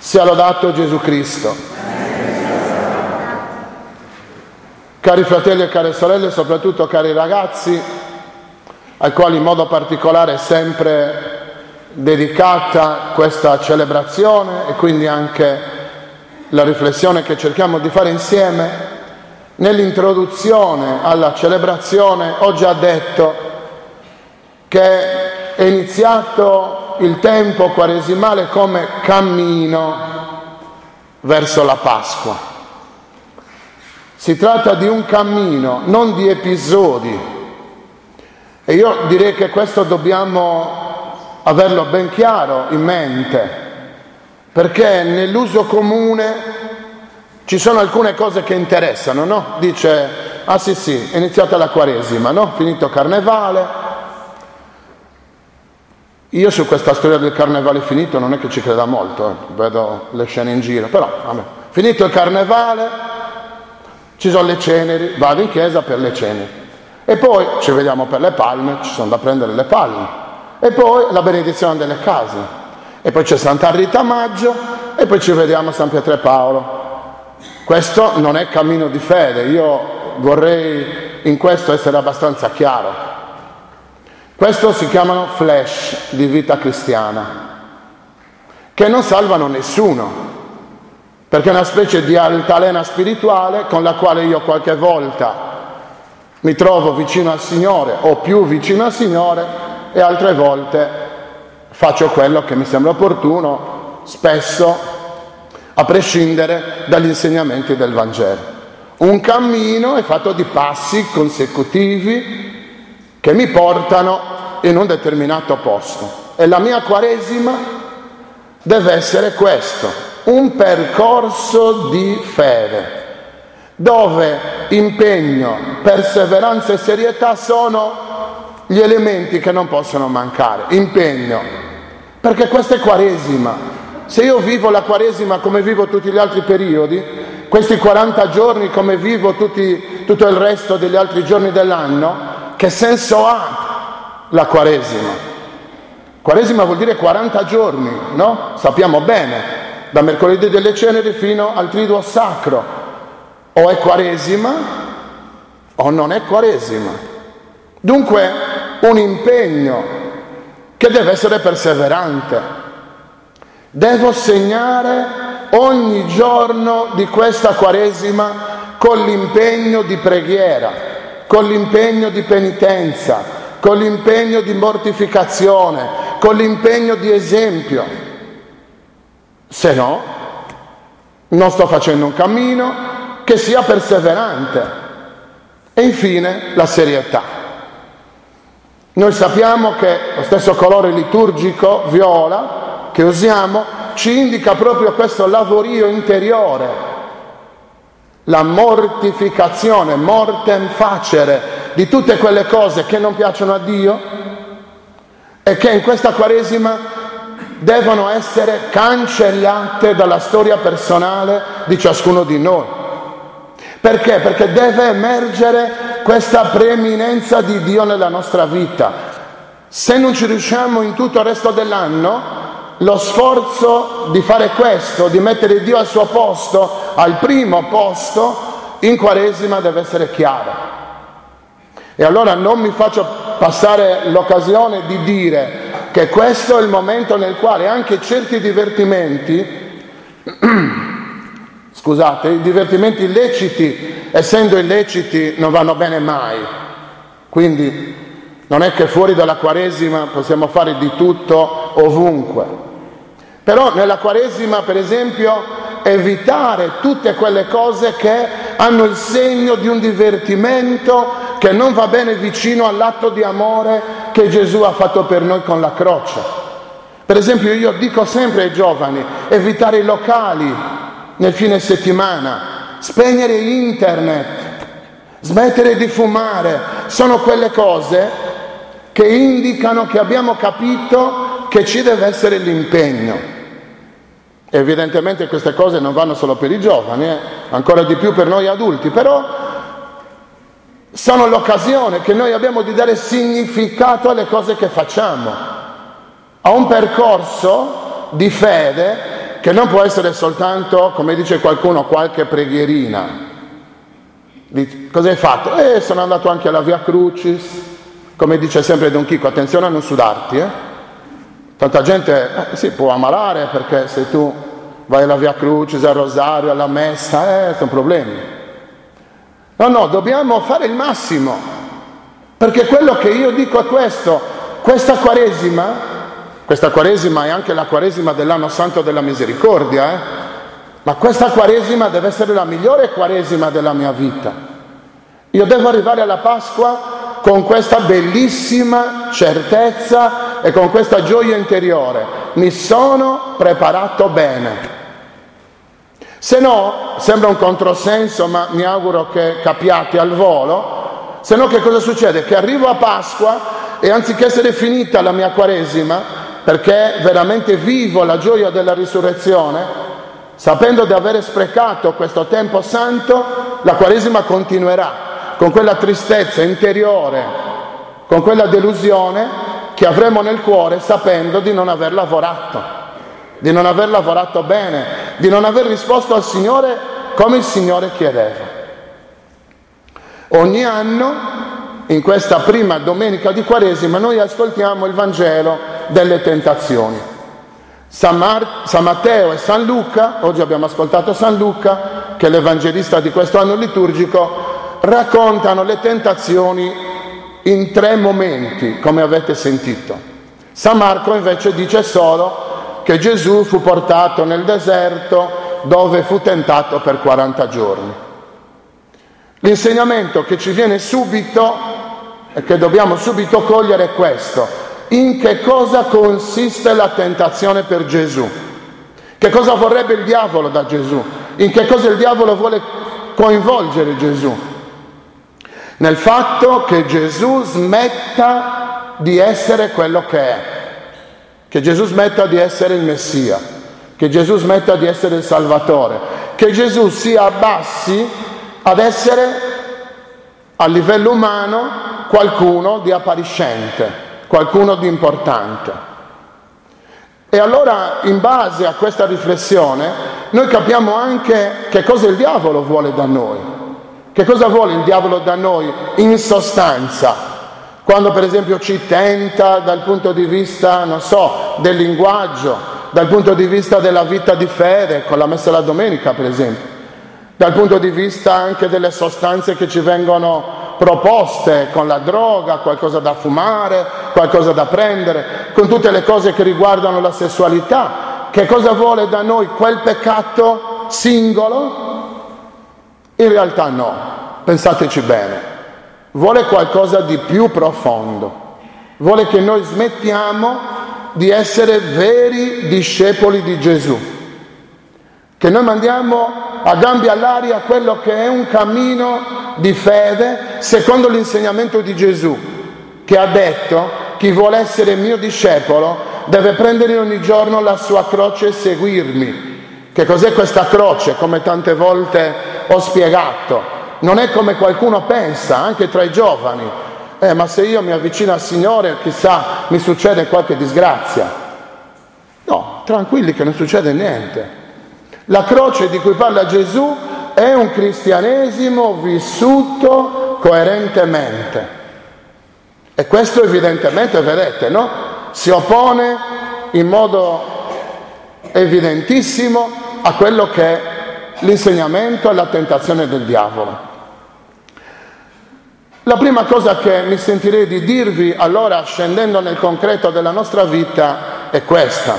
Sia lodato Gesù Cristo. Cari fratelli e care sorelle, soprattutto cari ragazzi, ai quali in modo particolare è sempre dedicata questa celebrazione e quindi anche la riflessione che cerchiamo di fare insieme, nell'introduzione alla celebrazione ho già detto che è iniziato il tempo quaresimale come cammino verso la Pasqua. Si tratta di un cammino, non di episodi. E io direi che questo dobbiamo averlo ben chiaro in mente, perché nell'uso comune ci sono alcune cose che interessano, no? Dice, ah sì, è iniziata la Quaresima, no? Finito il Carnevale. Io su questa storia del Carnevale finito non è che ci creda molto, vedo le scene in giro, però vabbè. Finito il Carnevale, ci sono le ceneri, vado in chiesa per le ceneri. E poi ci vediamo per le palme, ci sono da prendere le palme. E poi la benedizione delle case. E poi c'è Santa Rita a maggio e poi ci vediamo a San Pietro e Paolo. Questo non è cammino di fede, io vorrei in questo essere abbastanza chiaro. Questo si chiamano flash di vita cristiana, che non salvano nessuno, perché è una specie di altalena spirituale con la quale io qualche volta mi trovo vicino al Signore o più vicino al Signore e altre volte faccio quello che mi sembra opportuno, spesso a prescindere dagli insegnamenti del Vangelo. Un cammino è fatto di passi consecutivi che mi portano in un determinato posto. E la mia Quaresima deve essere questo, un percorso di fede, dove impegno, perseveranza e serietà sono gli elementi che non possono mancare. Impegno, perché questa è Quaresima. Se io vivo la Quaresima come vivo tutti gli altri periodi, questi 40 giorni come vivo tutto il resto degli altri giorni dell'anno, che senso ha la Quaresima? Quaresima vuol dire 40 giorni, no? Sappiamo bene, da mercoledì delle ceneri fino al Triduo Sacro. O è Quaresima o non è Quaresima. Dunque un impegno che deve essere perseverante. Devo segnare ogni giorno di questa Quaresima con l'impegno di preghiera, con l'impegno di penitenza, con l'impegno di mortificazione, con l'impegno di esempio. Se no, non sto facendo un cammino che sia perseverante. E infine la serietà. Noi sappiamo che lo stesso colore liturgico, viola, che usiamo, ci indica proprio questo lavorio interiore, la mortificazione, mortem facere, di tutte quelle cose che non piacciono a Dio e che in questa Quaresima devono essere cancellate dalla storia personale di ciascuno di noi. Perché? Perché deve emergere questa preeminenza di Dio nella nostra vita. Se non ci riusciamo in tutto il resto dell'anno, lo sforzo di fare questo, di mettere Dio al suo posto, al primo posto, in Quaresima deve essere chiaro. E allora non mi faccio passare l'occasione di dire che questo è il momento nel quale anche certi divertimenti, scusate, i divertimenti illeciti, essendo illeciti, non vanno bene mai. Quindi non è che fuori dalla Quaresima possiamo fare di tutto ovunque. Però nella Quaresima, per esempio, evitare tutte quelle cose che hanno il segno di un divertimento che non va bene vicino all'atto di amore che Gesù ha fatto per noi con la croce. Per esempio, io dico sempre ai giovani, evitare i locali nel fine settimana, spegnere internet, smettere di fumare, sono quelle cose che indicano che abbiamo capito che ci deve essere l'impegno. Evidentemente queste cose non vanno solo per i giovani, ancora di più per noi adulti, però sono l'occasione che noi abbiamo di dare significato alle cose che facciamo, a un percorso di fede che non può essere soltanto, come dice qualcuno, qualche preghierina. Cosa hai fatto? Sono andato anche alla Via Crucis, come dice sempre Don Chico, attenzione a non sudarti, Tanta gente si può ammalare perché se tu vai alla Via Crucis, al Rosario, alla Messa, sono problemi. No, dobbiamo fare il massimo, perché quello che io dico è questo: questa Quaresima è anche la Quaresima dell'anno santo della misericordia, ma questa Quaresima deve essere la migliore Quaresima della mia vita. Io devo arrivare alla Pasqua con questa bellissima certezza e con questa gioia interiore: mi sono preparato bene. Se no, sembra un controsenso, ma mi auguro che capiate al volo. Se no, che cosa succede? Che arrivo a Pasqua e anziché essere finita la mia Quaresima, perché veramente vivo la gioia della risurrezione, sapendo di aver sprecato questo tempo santo, la Quaresima continuerà con quella tristezza interiore, con quella delusione che avremo nel cuore, sapendo di non aver lavorato bene, di non aver risposto al Signore come il Signore chiedeva. Ogni anno, in questa prima domenica di Quaresima, noi ascoltiamo il Vangelo delle tentazioni. San Matteo e San Luca, oggi abbiamo ascoltato San Luca, che è l'evangelista di questo anno liturgico, raccontano le tentazioni in 3 momenti, come avete sentito. San Marco invece dice solo che Gesù fu portato nel deserto, dove fu tentato per 40 giorni. L'insegnamento che ci viene subito e che dobbiamo subito cogliere è questo: in che cosa consiste la tentazione per Gesù? Che cosa vorrebbe il diavolo da Gesù? In che cosa il diavolo vuole coinvolgere Gesù? Nel fatto che Gesù smetta di essere quello che è, che Gesù smetta di essere il Messia, che Gesù smetta di essere il Salvatore, che Gesù si abbassi ad essere a livello umano qualcuno di appariscente, qualcuno di importante. E allora, in base a questa riflessione, noi capiamo anche che cosa il diavolo vuole da noi. Che cosa vuole il diavolo da noi in sostanza? Quando per esempio ci tenta dal punto di vista, del linguaggio, dal punto di vista della vita di fede, con la messa la domenica per esempio, dal punto di vista anche delle sostanze che ci vengono proposte, con la droga, qualcosa da fumare, qualcosa da prendere, con tutte le cose che riguardano la sessualità. Che cosa vuole da noi quel peccato singolo? In realtà no, pensateci bene, vuole qualcosa di più profondo, vuole che noi smettiamo di essere veri discepoli di Gesù, che noi mandiamo a gambe all'aria quello che è un cammino di fede secondo l'insegnamento di Gesù, che ha detto: chi vuole essere mio discepolo deve prendere ogni giorno la sua croce e seguirmi. Che cos'è questa croce? Come tante volte ho spiegato, non è come qualcuno pensa, anche tra i giovani: ma se io mi avvicino al Signore, chissà, mi succede qualche disgrazia. No, tranquilli che non succede niente. La croce di cui parla Gesù è un cristianesimo vissuto coerentemente. E questo evidentemente, vedete, no? Si oppone in modo evidentissimo a quello che è l'insegnamento e la tentazione del diavolo. La prima cosa che mi sentirei di dirvi, allora, scendendo nel concreto della nostra vita, è questa: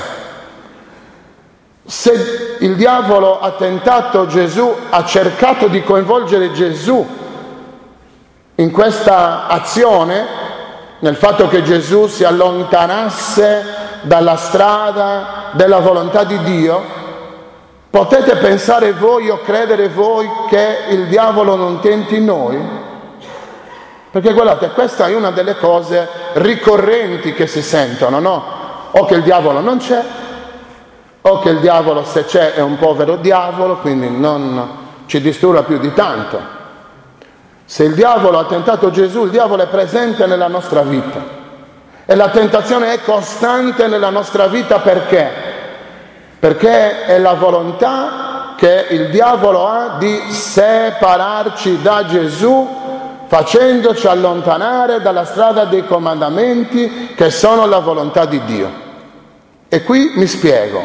se il diavolo ha tentato Gesù, ha cercato di coinvolgere Gesù in questa azione, nel fatto che Gesù si allontanasse dalla strada della volontà di Dio, potete pensare voi o credere voi che il diavolo non tenti noi? Perché guardate, questa è una delle cose ricorrenti che si sentono, no? O che il diavolo non c'è, o che il diavolo, se c'è, è un povero diavolo, quindi non ci disturba più di tanto. Se il diavolo ha tentato Gesù, il diavolo è presente nella nostra vita. E la tentazione è costante nella nostra vita perché? perché è la volontà che il diavolo ha di separarci da Gesù, facendoci allontanare dalla strada dei comandamenti che sono la volontà di Dio. E qui mi spiego.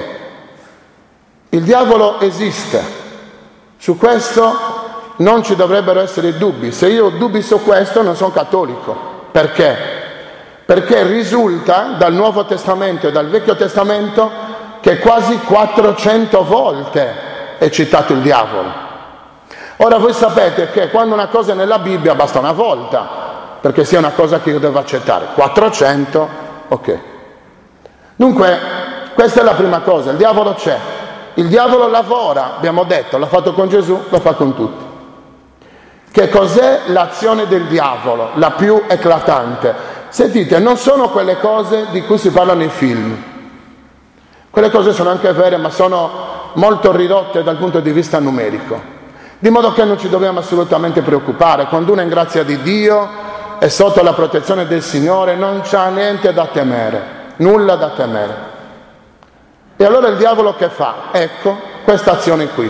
Il diavolo esiste, su questo non ci dovrebbero essere dubbi. Se io dubbi su questo non sono cattolico. Perché? Perché risulta dal Nuovo Testamento e dal Vecchio Testamento che quasi 400 volte è citato il diavolo. Ora voi sapete che quando una cosa è nella Bibbia basta una volta perché sia una cosa che io devo accettare. 400, ok. Dunque, questa è la prima cosa, il diavolo c'è. Il diavolo lavora, abbiamo detto, l'ha fatto con Gesù, lo fa con tutti. Che cos'è l'azione del diavolo, la più eclatante? Sentite, non sono quelle cose di cui si parla nei film. Quelle cose sono anche vere, ma sono molto ridotte dal punto di vista numerico. Di modo che non ci dobbiamo assolutamente preoccupare. Quando uno è in grazia di Dio, è sotto la protezione del Signore, non c'ha niente da temere, nulla da temere. E allora il diavolo che fa? Ecco, questa azione qui.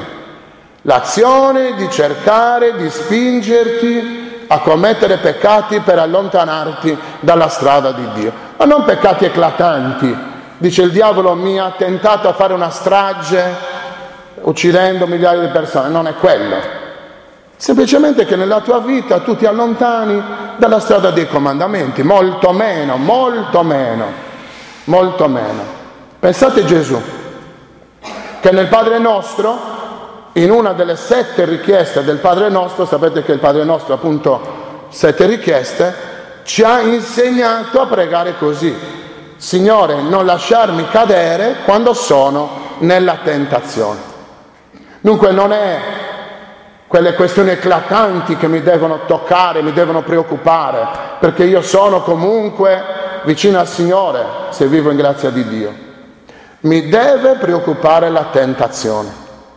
L'azione di cercare di spingerti a commettere peccati per allontanarti dalla strada di Dio. Ma non peccati eclatanti. Dice il diavolo mi ha tentato a fare una strage uccidendo migliaia di persone. Non è quello. Semplicemente che nella tua vita tu ti allontani dalla strada dei comandamenti. Molto meno, molto meno, molto meno. Pensate Gesù, che nel Padre Nostro, in una delle 7 richieste del Padre Nostro, sapete che il Padre Nostro ha appunto 7 richieste, ci ha insegnato a pregare così: Signore, non lasciarmi cadere quando sono nella tentazione. Dunque non è quelle questioni eclatanti che mi devono toccare, mi devono preoccupare, perché io sono comunque vicino al Signore se vivo in grazia di Dio. Mi deve preoccupare la tentazione.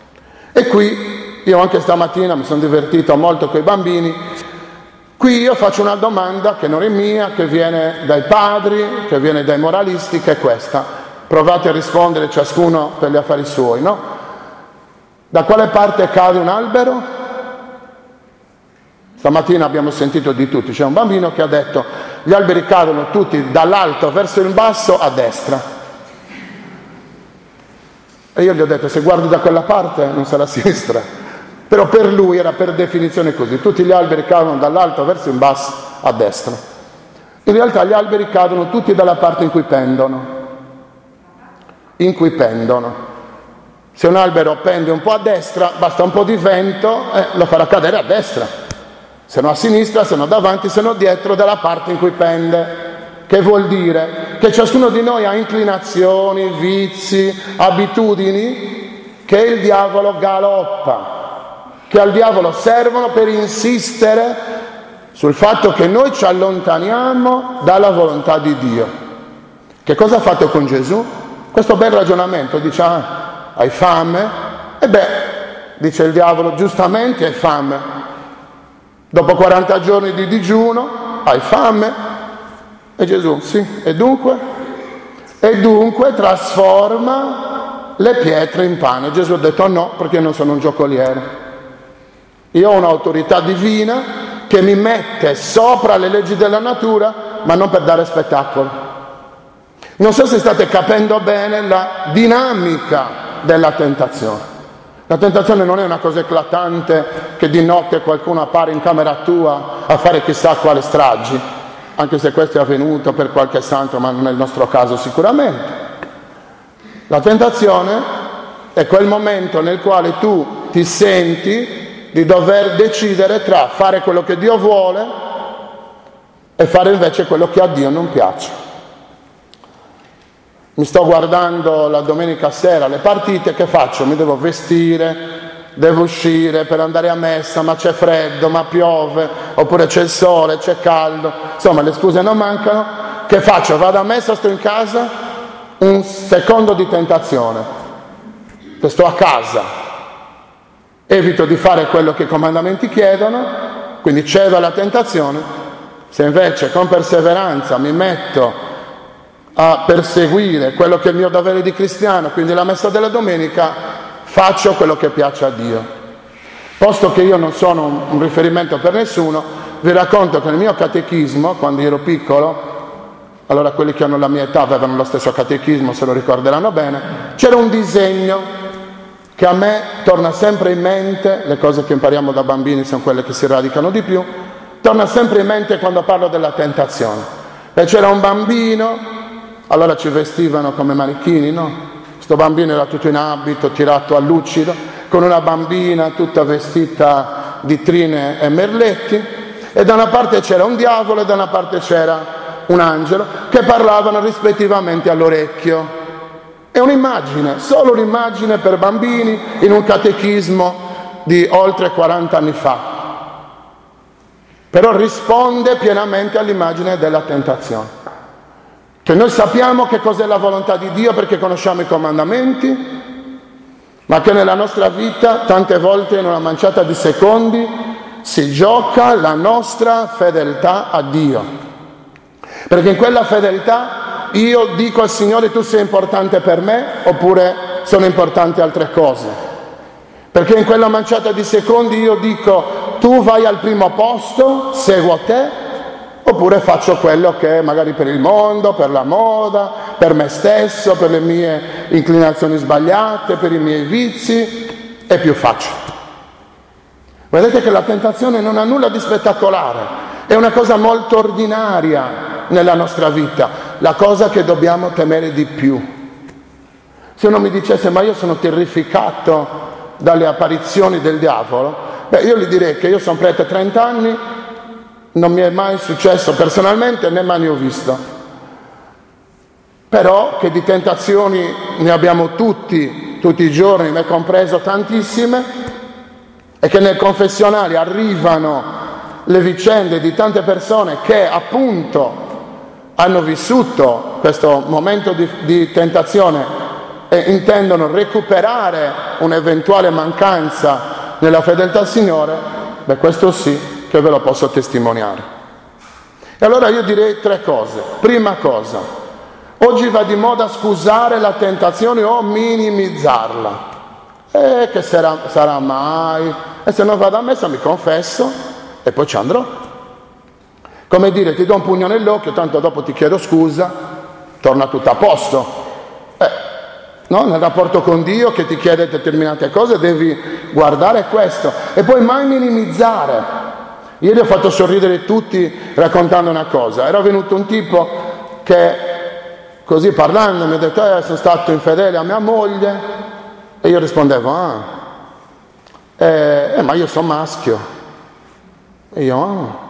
E qui, io anche stamattina mi sono divertito molto con i bambini, qui io faccio una domanda che non è mia, che viene dai padri, che viene dai moralisti, che è questa. Provate a rispondere ciascuno per gli affari suoi, no? Da quale parte cade un albero? Stamattina abbiamo sentito di tutti, c'è un bambino che ha detto gli alberi cadono tutti dall'alto verso il basso a destra. E io gli ho detto, se guardi da quella parte non sarà a sinistra. Però per lui era per definizione così, tutti gli alberi cadono dall'alto verso il basso a destra. In realtà gli alberi cadono tutti dalla parte in cui pendono. In cui pendono. Se un albero pende un po' a destra, basta un po' di vento, lo farà cadere a destra. Se no a sinistra, se no davanti, se no dietro, dalla parte in cui pende. Che vuol dire? Che ciascuno di noi ha inclinazioni, vizi, abitudini che il diavolo galoppa, che al diavolo servono per insistere sul fatto che noi ci allontaniamo dalla volontà di Dio. Che cosa ha fatto con Gesù? Questo bel ragionamento, dice, hai fame? E dice il diavolo, giustamente hai fame. Dopo 40 giorni di digiuno, hai fame? E Gesù, sì, e dunque? E dunque trasforma le pietre in pane. Gesù ha detto no, perché io non sono un giocoliere. Io ho un'autorità divina che mi mette sopra le leggi della natura, ma non per dare spettacolo. Non so se state capendo bene la dinamica della tentazione. La tentazione non è una cosa eclatante che di notte qualcuno appare in camera tua a fare chissà quale stragi. Anche se questo è avvenuto per qualche santo, ma non è il nostro caso sicuramente. La tentazione è quel momento nel quale tu ti senti di dover decidere tra fare quello che Dio vuole e fare invece quello che a Dio non piace. Mi sto guardando la domenica sera le partite, che faccio? Mi devo vestire, devo uscire per andare a messa, ma c'è freddo, ma piove, oppure c'è il sole, c'è caldo, insomma le scuse non mancano. Che faccio? Vado a messa, sto in casa? Un secondo di tentazione, che sto a casa, evito di fare quello che i comandamenti chiedono, quindi cedo alla tentazione. Se invece con perseveranza mi metto a perseguire quello che è il mio dovere di cristiano, quindi la messa della domenica, faccio quello che piace a Dio. Posto che io non sono un riferimento per nessuno, vi racconto che nel mio catechismo, quando ero piccolo, allora quelli che hanno la mia età avevano lo stesso catechismo, se lo ricorderanno bene, c'era un disegno che a me torna sempre in mente, le cose che impariamo da bambini sono quelle che si radicano di più, torna sempre in mente quando parlo della tentazione. E c'era un bambino, allora ci vestivano come manichini, no? Questo bambino era tutto in abito, tirato a lucido, con una bambina tutta vestita di trine e merletti, e da una parte c'era un diavolo e da una parte c'era un angelo, che parlavano rispettivamente all'orecchio. È un'immagine, solo un'immagine per bambini in un catechismo di oltre 40 anni fa. Però risponde pienamente all'immagine della tentazione. Che noi sappiamo che cos'è la volontà di Dio perché conosciamo i comandamenti, ma che nella nostra vita tante volte in una manciata di secondi si gioca la nostra fedeltà a Dio. Perché in quella fedeltà io dico al Signore: tu sei importante per me, oppure sono importanti altre cose. Perché in quella manciata di secondi io dico: tu vai al primo posto, seguo te, oppure faccio quello che magari per il mondo, per la moda, per me stesso, per le mie inclinazioni sbagliate, per i miei vizi, è più facile. Vedete che la tentazione non ha nulla di spettacolare, è una cosa molto ordinaria nella nostra vita, la cosa che dobbiamo temere di più. Se uno mi dicesse: ma io sono terrificato dalle apparizioni del diavolo, io gli direi che io sono prete 30 anni, non mi è mai successo personalmente, né mai ne ho visto. Però che di tentazioni ne abbiamo tutti i giorni, me compreso tantissime, e che nel confessionale arrivano le vicende di tante persone che appunto hanno vissuto questo momento di tentazione e intendono recuperare un'eventuale mancanza nella fedeltà al Signore, questo sì che ve lo posso testimoniare. E allora io direi 3 cose. Prima cosa, oggi va di moda scusare la tentazione o minimizzarla. Che sarà mai? E se non vado a messa mi confesso e poi ci andrò. Come dire, ti do un pugno nell'occhio, tanto dopo ti chiedo scusa, torna tutto a posto. No? Nel rapporto con Dio che ti chiede determinate cose devi guardare questo e poi mai minimizzare. Ieri ho fatto sorridere tutti raccontando una cosa. Era venuto un tipo che così parlando mi ha detto: sono stato infedele a mia moglie, e io rispondevo: ma io sono maschio. E io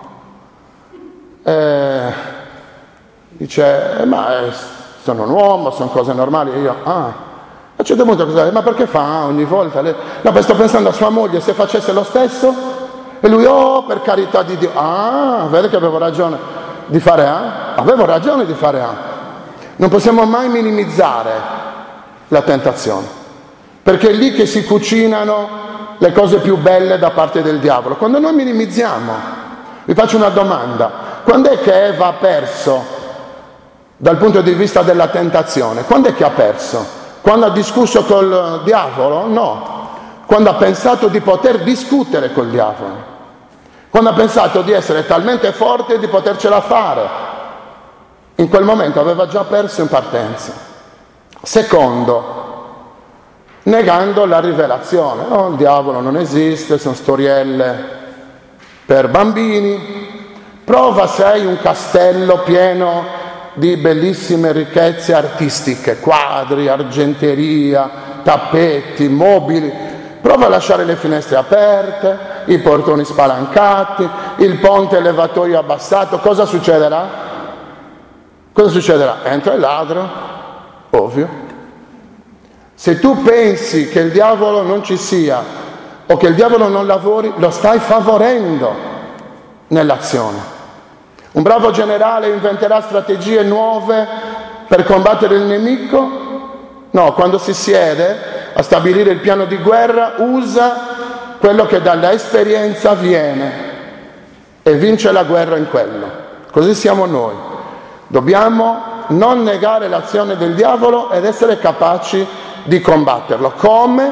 dice: ma sono un uomo, sono cose normali. E io a un certo punto cosa? Ma perché fa ogni volta? No, sto pensando a sua moglie, se facesse lo stesso. E lui: per carità di Dio. Vede che avevo ragione di fare avevo ragione di fare Non possiamo mai minimizzare la tentazione, perché è lì che si cucinano le cose più belle da parte del diavolo. Quando noi minimizziamo, vi faccio una domanda: quando è che Eva ha perso dal punto di vista della tentazione? Quando è che ha perso? Quando ha discusso col diavolo? No. Quando ha pensato di poter discutere col diavolo. Quando ha pensato di essere talmente forte di potercela fare. In quel momento aveva già perso in partenza. Secondo, negando la rivelazione. Il diavolo non esiste, sono storielle per bambini. Prova se hai un castello pieno di bellissime ricchezze artistiche, quadri, argenteria, tappeti, mobili. Prova a lasciare le finestre aperte, i portoni spalancati, il ponte elevatoio abbassato. Cosa succederà? Cosa succederà? Entra il ladro, ovvio. Se tu pensi che il diavolo non ci sia o che il diavolo non lavori, lo stai favorendo nell'azione. Un bravo generale inventerà strategie nuove per combattere il nemico? No, quando si siede a stabilire il piano di guerra usa quello che dalla esperienza viene e vince la guerra in quello. Così siamo noi. Dobbiamo non negare l'azione del diavolo ed essere capaci di combatterlo. Come?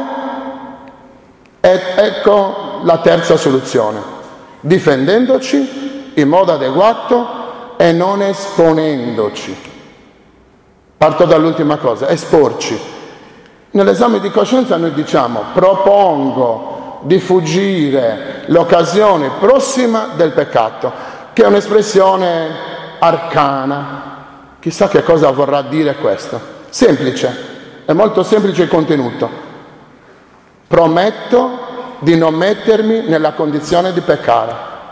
Ecco la terza soluzione: difendendoci in modo adeguato e non esponendoci. Parto dall'ultima cosa: esporci. Nell'esame di coscienza noi diciamo: propongo di fuggire l'occasione prossima del peccato, che è un'espressione arcana. Chissà che cosa vorrà dire questo. Semplice, è molto semplice il contenuto. Prometto di non mettermi nella condizione di peccare,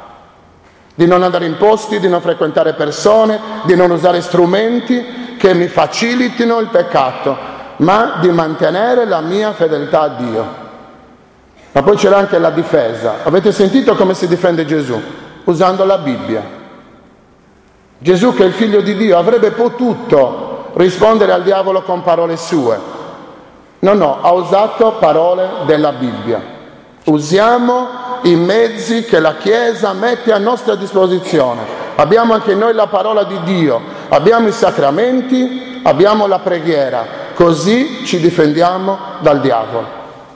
di non andare in posti, di non frequentare persone, di non usare strumenti che mi facilitino il peccato, ma di mantenere la mia fedeltà a Dio. Ma poi c'era anche la difesa. Avete sentito come si difende Gesù? Usando la Bibbia. Gesù, che è il figlio di Dio, avrebbe potuto rispondere al diavolo con parole sue. No, ha usato parole della Bibbia. Usiamo i mezzi che la Chiesa mette a nostra disposizione. Abbiamo anche noi la parola di Dio, abbiamo i sacramenti, abbiamo la preghiera, così ci difendiamo dal diavolo.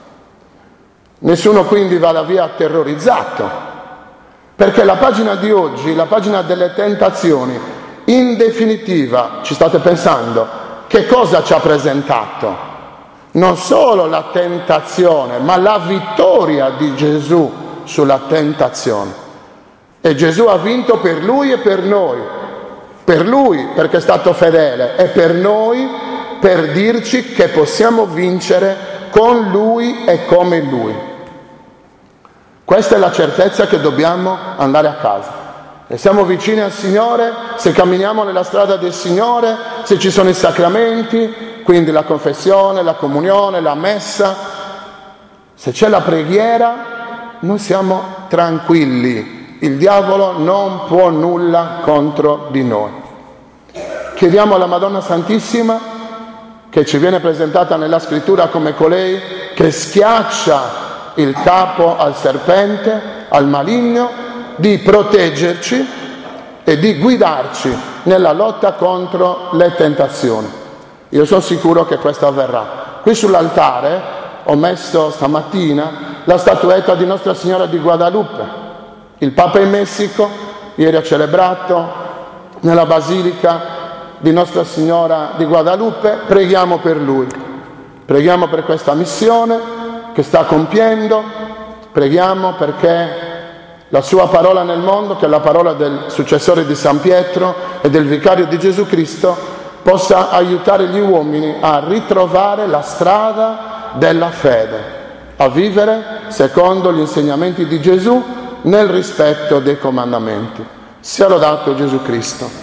Nessuno quindi vada via terrorizzato, perché la pagina di oggi, la pagina delle tentazioni, in definitiva, ci state pensando, che cosa ci ha presentato? Non solo la tentazione, ma la vittoria di Gesù sulla tentazione. E Gesù ha vinto per lui e per noi. Per lui perché è stato fedele, e per noi per dirci che possiamo vincere con lui e come lui. Questa è la certezza che dobbiamo andare a casa. E siamo vicini al Signore, se camminiamo nella strada del Signore, se ci sono i sacramenti, quindi la confessione, la comunione, la messa, se c'è la preghiera, noi siamo tranquilli. Il diavolo non può nulla contro di noi. Chiediamo alla Madonna Santissima, che ci viene presentata nella Scrittura come colei che schiaccia il capo al serpente, al maligno, di proteggerci e di guidarci nella lotta contro le tentazioni. Io sono sicuro che questo avverrà. Qui sull'altare ho messo stamattina la statuetta di Nostra Signora di Guadalupe. Il Papa in Messico ieri ha celebrato nella Basilica di Nostra Signora di Guadalupe. Preghiamo per lui, preghiamo per questa missione che sta compiendo, preghiamo perché la sua parola nel mondo, che è la parola del successore di San Pietro e del vicario di Gesù Cristo, possa aiutare gli uomini a ritrovare la strada della fede, a vivere secondo gli insegnamenti di Gesù nel rispetto dei comandamenti. Sia lodato Gesù Cristo.